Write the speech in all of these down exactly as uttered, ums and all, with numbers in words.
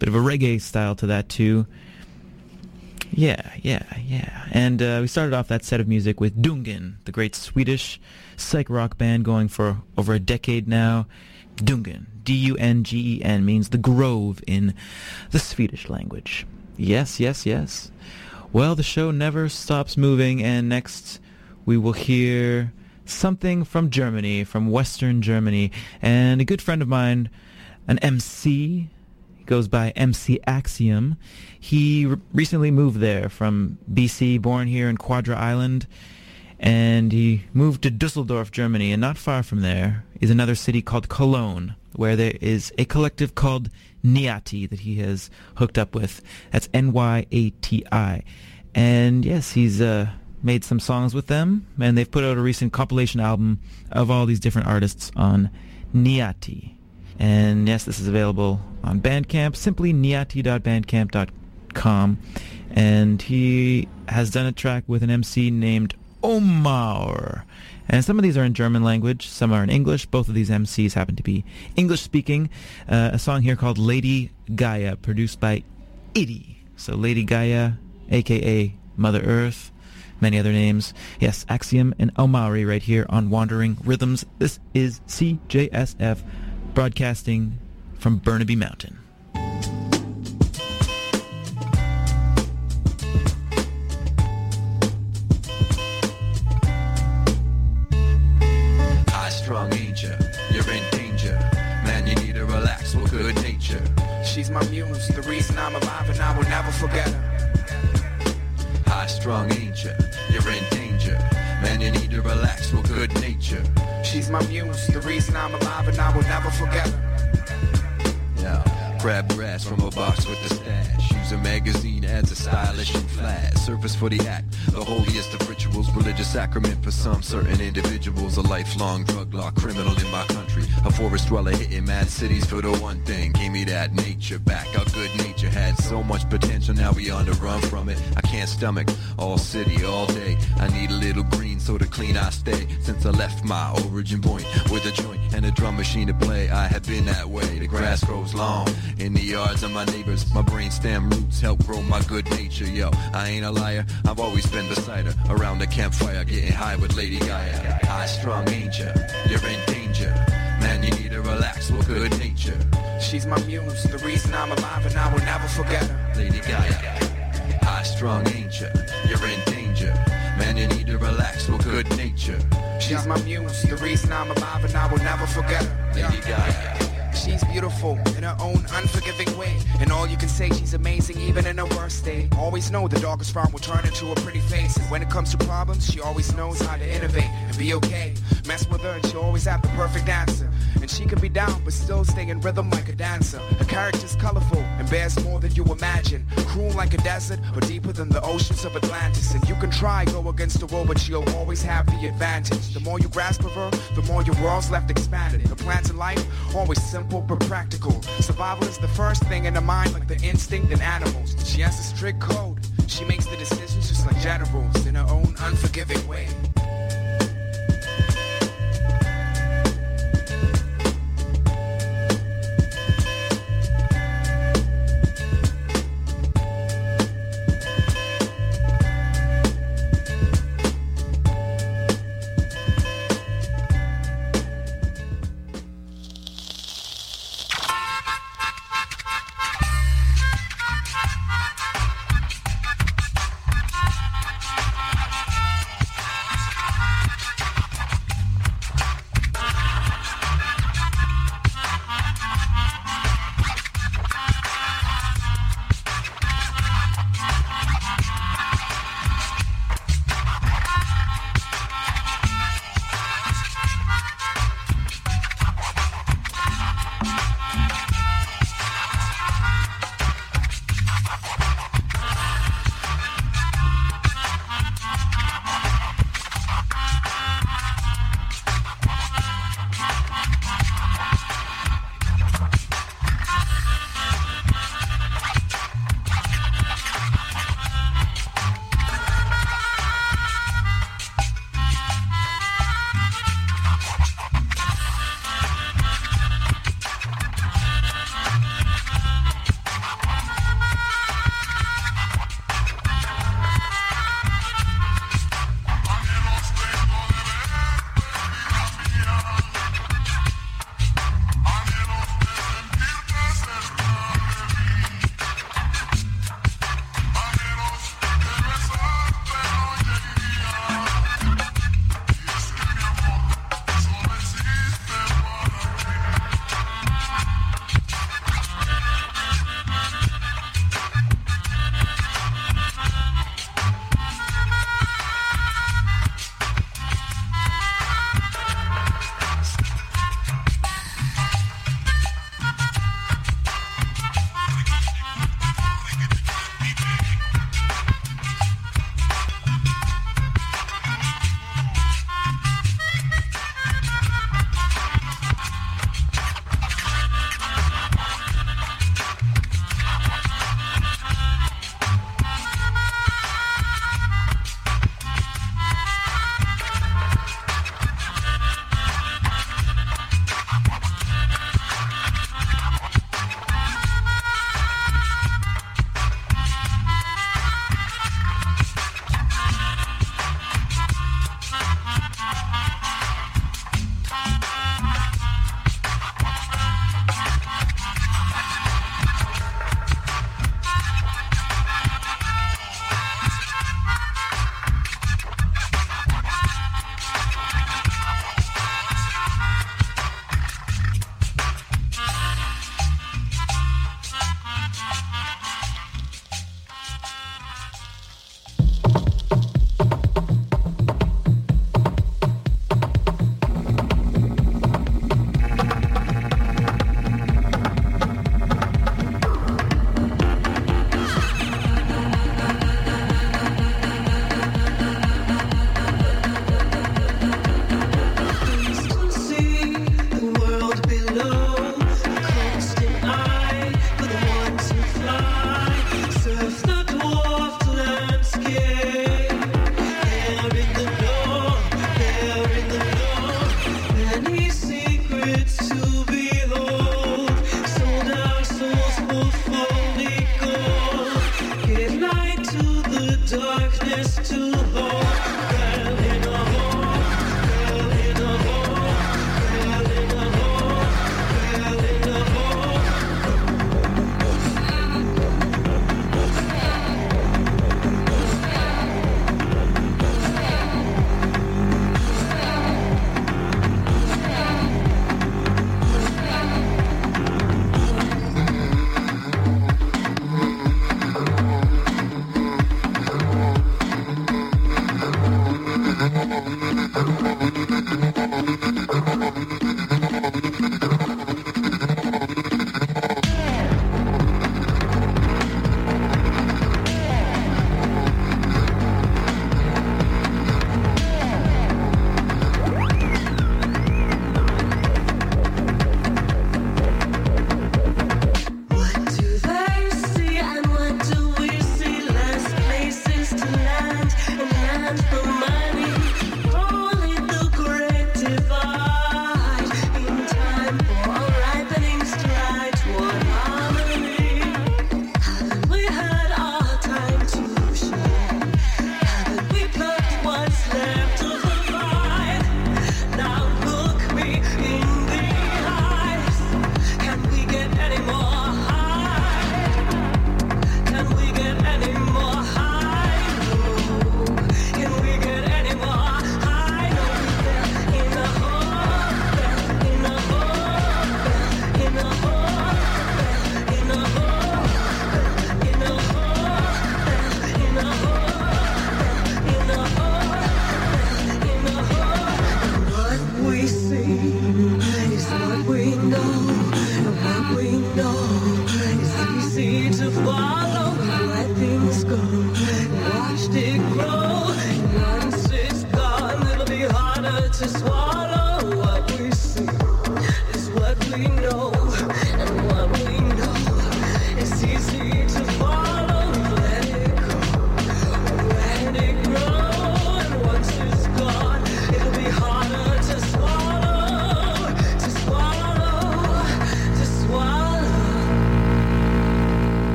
Bit of a reggae style to that, too. Yeah, yeah, yeah. And uh, we started off that set of music with Dungen, the great Swedish psych rock band going for over a decade now. Dungen, D U N G E N, means the grove in the Swedish language. Yes, yes, yes. Well, the show never stops moving, and next we will hear something from Germany, from Western Germany. And a good friend of mine, an M C, he goes by M C Axiom. He re- recently moved there from B C, born here in Quadra Island, and he moved to Dusseldorf, Germany, and not far from there is another city called Cologne, where there is a collective called Nyati that he has hooked up with. That's N Y A T I. And yes, he's uh, made some songs with them, and they've put out a recent compilation album of all these different artists on Nyati. And yes, this is available on Bandcamp, simply nyati dot bandcamp dot com. And he has done a track with an M C named Omar. And some of these are in German language, some are in English. Both of these M Cs happen to be English-speaking. Uh, a song here called Lady Gaia, produced by Iddy. So Lady Gaia, a k a. Mother Earth, many other names. Yes, Axiom and Omari right here on Wandering Rhythms. This is C J S F, broadcasting from Burnaby Mountain. High-strung angel, you're in danger. Man, you need to relax with good nature. She's my muse, the reason I'm alive, and I will never forget her. High-strung angel, you're in danger. Man, you need to relax with good nature. She's my muse, the reason I'm alive, and I will never forget her. Yeah, grab grass from a box with the stash. Use a magazine as a stylish and flash. Surface for the act, the holiest of rituals. Religious sacrament for some certain individuals. A lifelong drug law criminal in my country. A forest dweller hitting mad cities for the one thing. Gave me that nature back. Our good nature had so much potential, now we on the run from it. I can't stomach all city all day. I need a little green so to clean I stay. Since I left my origin point with a joint and a drum machine to play, I have been that way. The grass grows long in the yards of my neighbors. My brainstem roots help grow my good nature. Yo, I ain't a liar, I've always been beside her. Around the campfire getting high with Lady Gaia. High-strung angel, you're in danger. Man, you need to relax with good nature. She's my muse, the reason I'm alive, and I will never forget her. Lady Gaia. High-strung angel, you're in danger. Man, you need to relax with good nature. She's my muse, the reason I'm alive, and I will never forget her. Lady Gaia. She's beautiful in her own unforgiving way, and all you can say, she's amazing even in her worst day. Always know the darkest frown will turn into a pretty face, and when it comes to problems, she always knows how to innovate and be okay. Mess with her and she'll always have the perfect answer, and she can be down but still stay in rhythm like a dancer. Her character's colorful and bears more than you imagine, cruel like a desert or deeper than the oceans of Atlantis. And you can try go against the world, but she'll always have the advantage. The more you grasp of her, the more your world's left expanded. Her plans in life always simple but practical. Survival is the first thing in her mind, like the instinct in animals. She has a strict code. She makes the decisions just like generals in her own unforgiving way.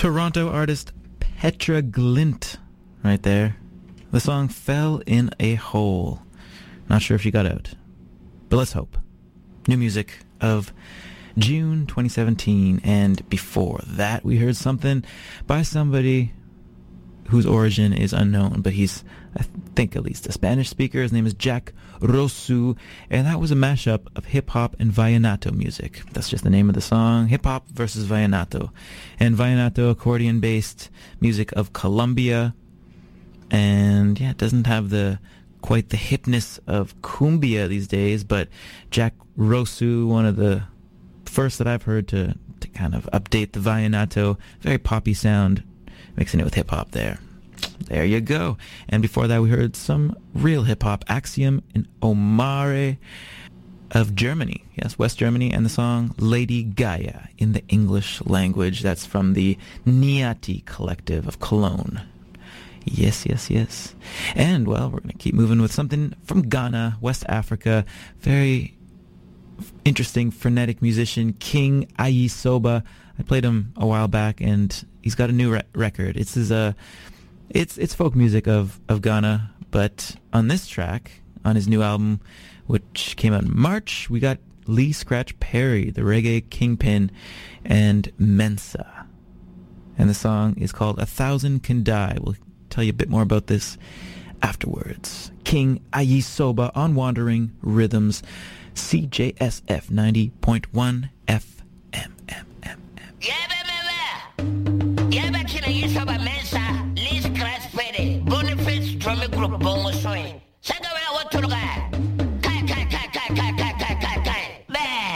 Toronto artist Petra Glint right there. The song Fell in a Hole. Not sure if she got out, but let's hope. New music of June twenty seventeen, and before that we heard something by somebody whose origin is unknown, but he's, I think, at least a Spanish speaker. His name is Jack Rosu, and that was a mashup of hip-hop and vallenato music. That's just the name of the song, hip-hop versus vallenato. And vallenato, accordion-based music of Colombia, and yeah, it doesn't have the quite the hipness of cumbia these days, but Jack Rosu, one of the first that I've heard to, to kind of update the vallenato, very poppy sound, mixing it with hip-hop there. There you go. And before that we heard some real hip-hop, Axiom and Omare of Germany. Yes, West Germany, and the song Lady Gaia in the English language. That's from the Niati Collective of Cologne. Yes, yes, yes. And, well, we're going to keep moving with something from Ghana, West Africa. Very interesting, frenetic musician, King Ayisoba. I played him a while back, and he's got a new re- record. It's his, uh, it's it's folk music of, of Ghana, but on this track, on his new album, which came out in March, we got Lee Scratch Perry, the reggae kingpin, and Mensa. And the song is called A Thousand Can Die. We'll tell you a bit more about this afterwards. King Ayisoba on Wandering Rhythms, C J S F ninety point one F M. M, M, M. Yeah, baby. Yeah, baby. King Ayisoba, Mensa, Lee Scratch Perry, Boniface Drumming Group, Bongo Swing. Second round, what to the guy? Kai, kai, kai, kai, kai, kai, kai, kai, kai. Bad.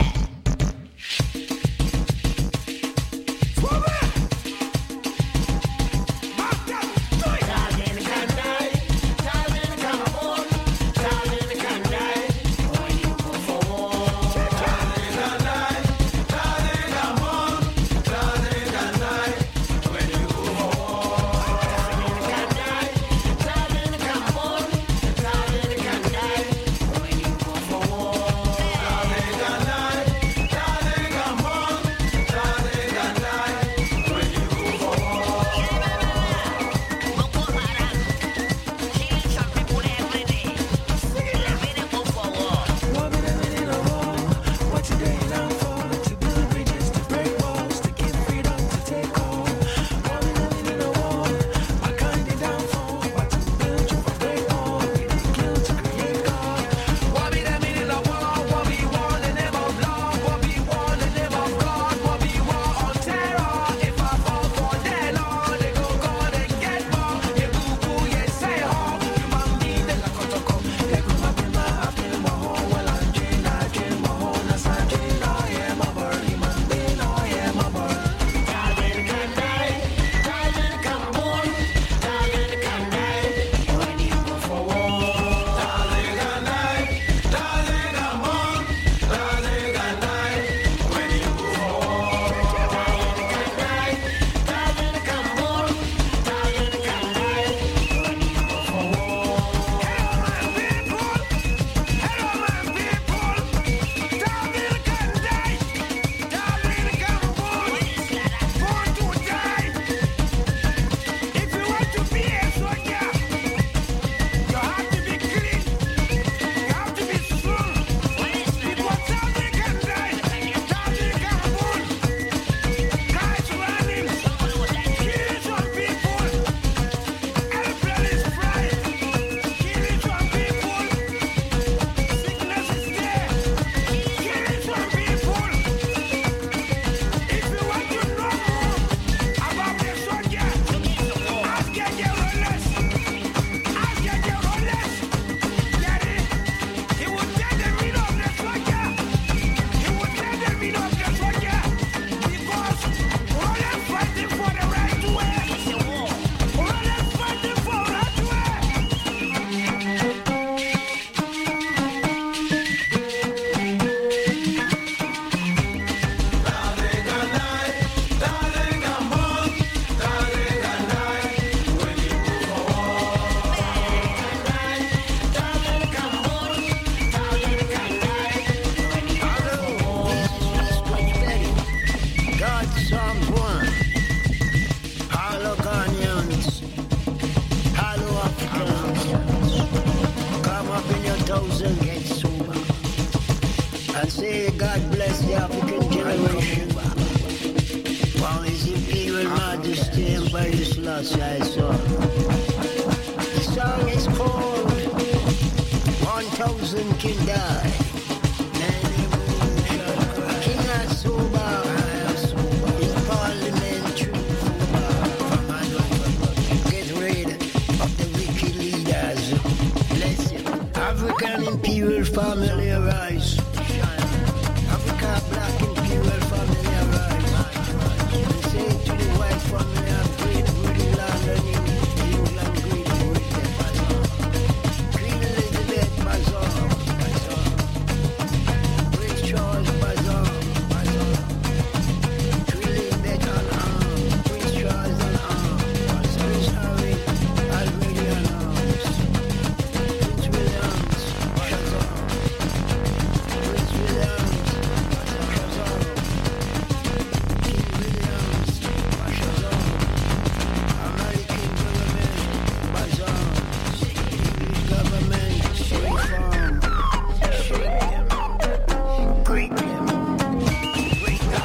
Locanians, hello Africans, come up in your toes and get sober, and say God bless the African generation. While His Imperial Majesty Emperor Selassie I saw. The song is called One Thousand Can Die. King are sober, in parliamentary. Get rid of the wicked leaders. Bless you. African Imperial family arise. Africa Black Imperial family arise. And say to the white family of Great Britain, London, England, Great Britain. Queen Elizabeth Bazaar. Prince Charles Bazaar. Queen Elizabeth on arm. Prince Charles on arm. Prince Harry already on arms. Prince Williams, Shazam. Prince Williams, Shazam. King Williams, Shazam. American government, Bazaar. English government, reform. Shake them, break them, break them.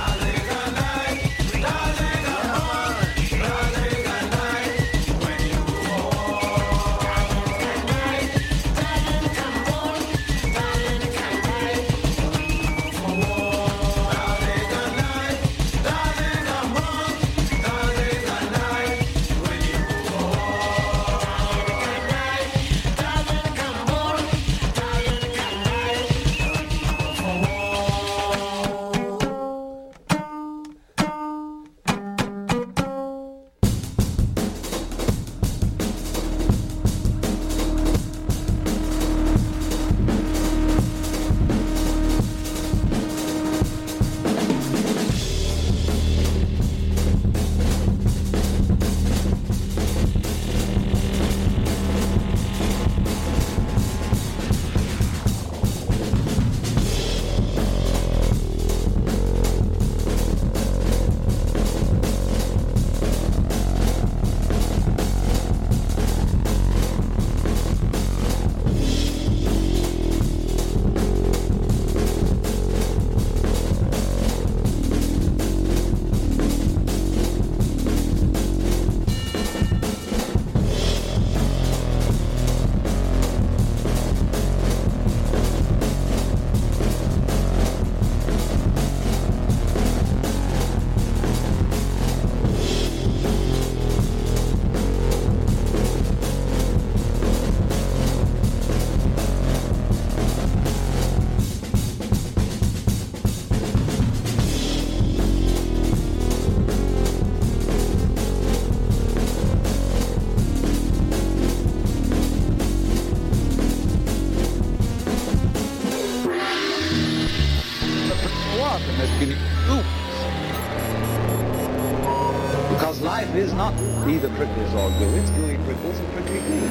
Because life is not either prickles or glue, it's gooey prickles and prickly glue.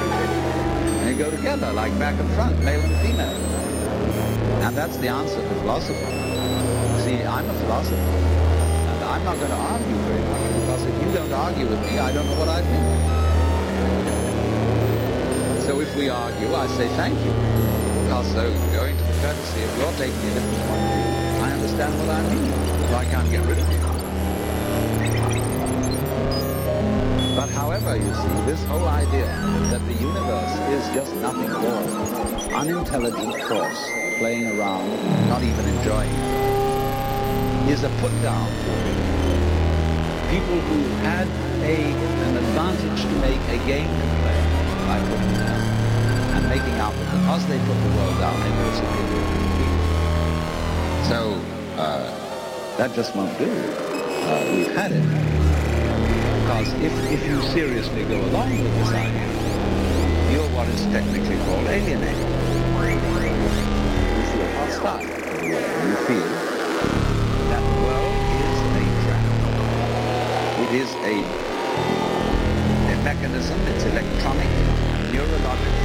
And they go together like back and front, male and female. And that's the answer to philosophy. See, I'm a philosopher. And I'm not going to argue very much, because if you don't argue with me, I don't know what I think. So if we argue, I say thank you. Because so going to the courtesy of your taking a different point of view, I understand what I mean. So I can't get rid of you. But however, you see, this whole idea that the universe is just nothing more unintelligent force playing around, not even enjoying it, is a put-down for people who had a, an advantage to make a game to play by putting down and making out that because they put the world down, they were superior to people. So, uh, that just won't do. Uh, we've had it. Because if, if you seriously go along with this idea, you're what is technically called alienated. You feel hostile. You feel that the world is a trap. It is a, a mechanism, it's electronic, neurological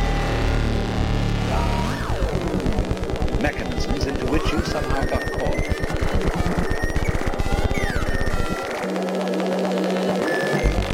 mechanisms into which you somehow got caught.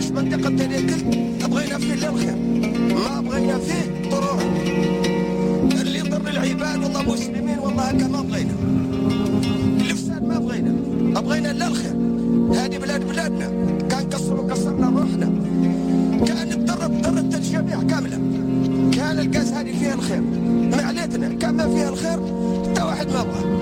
في منطقة تريكل بغينا فيه للخير ما بغينا فيه طروح اللي يضر العباد والله مسلمين والله هكا ما بغينا الفساد ما بغينا بغينا للخير هذه بلاد بلادنا كان كسروا كسرنا روحنا كان نضرب ضربت الجميع كاملة كان الكاس هذه فيها الخير معلتنا كان ما فيها الخير حتى واحد ما بغى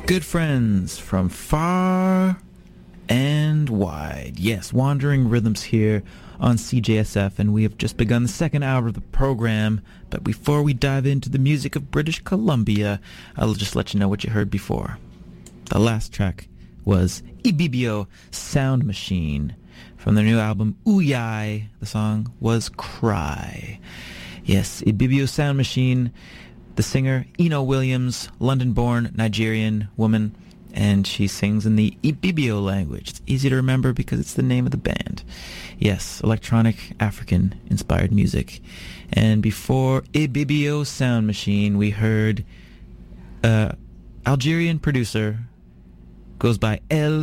Good friends from far and wide. Yes, Wandering Rhythms here on C J S F, and we have just begun the second hour of the program. But before we dive into the music of British Columbia, I'll just let you know what you heard before. The last track was Ibibio Sound Machine from their new album Uyai. The song was Cry. Yes, Ibibio Sound Machine. The singer, Eno Williams, London-born Nigerian woman, and she sings in the Ibibio language. It's easy to remember because it's the name of the band. Yes, electronic African-inspired music. And before Ibibio Sound Machine, we heard uh, Algerian producer, goes by El...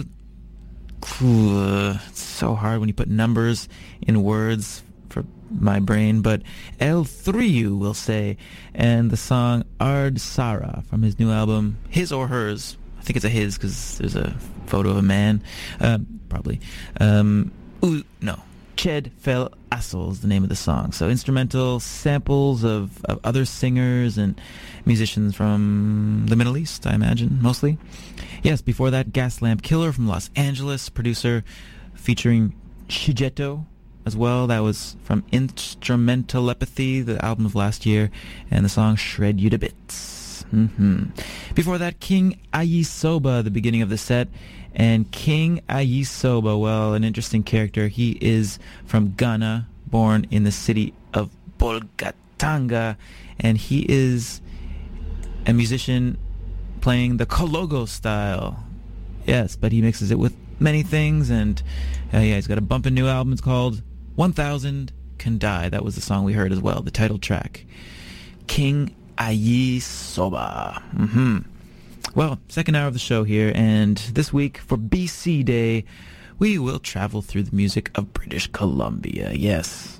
It's so hard when you put numbers in words for my brain, but El Thriu will say, and the song Ard Sara from his new album, his or hers, I think it's a his because there's a photo of a man, uh, probably, um, ooh, no, Ched Fel Assel is the name of the song. So instrumental samples of, of other singers and musicians from the Middle East, I imagine, mostly. Yes, before that, Gaslamp Killer from Los Angeles, producer featuring Shigeto as well. That was from Instrumentelepathy, the album of last year, and the song Shred You to Bits. Mm-hmm. Before that, King Ayisoba, the beginning of the set. And King Ayisoba, well, an interesting character. He is from Ghana, born in the city of Bolgatanga, and he is a musician playing the Kologo style. Yes, but he mixes it with many things, and uh, yeah, he's got a bumpin' new album. It's called one thousand Can Die. That was the song we heard as well, the title track. King Ayisoba. Mm-hmm. Well, second hour of the show here, and this week for B C Day, we will travel through the music of British Columbia. Yes.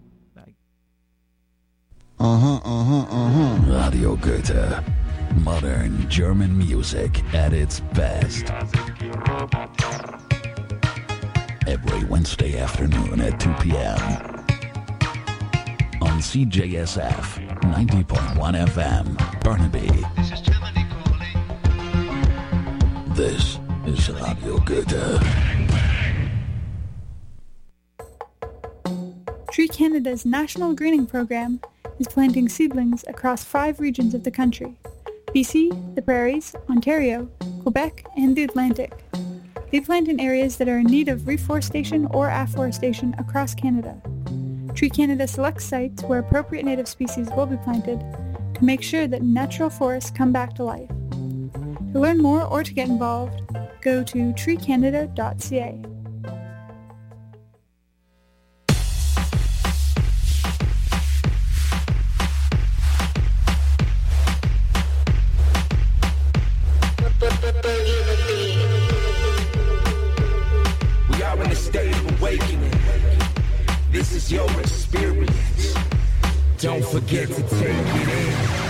Uh-huh, uh-huh, uh-huh. Radio Goethe. Modern German music at its best. Every Wednesday afternoon at two p.m. on C J S F ninety point one F M, Burnaby. This is Germany calling. This is Radio Goethe. Tree Canada's National Greening Program is planting seedlings across five regions of the country: B C, the Prairies, Ontario, Quebec, and the Atlantic. They plant in areas that are in need of reforestation or afforestation across Canada. Tree Canada selects sites where appropriate native species will be planted to make sure that natural forests come back to life. To learn more or to get involved, go to tree canada dot c a. We are in a state of awakening. This is your experience. Don't forget to take it in.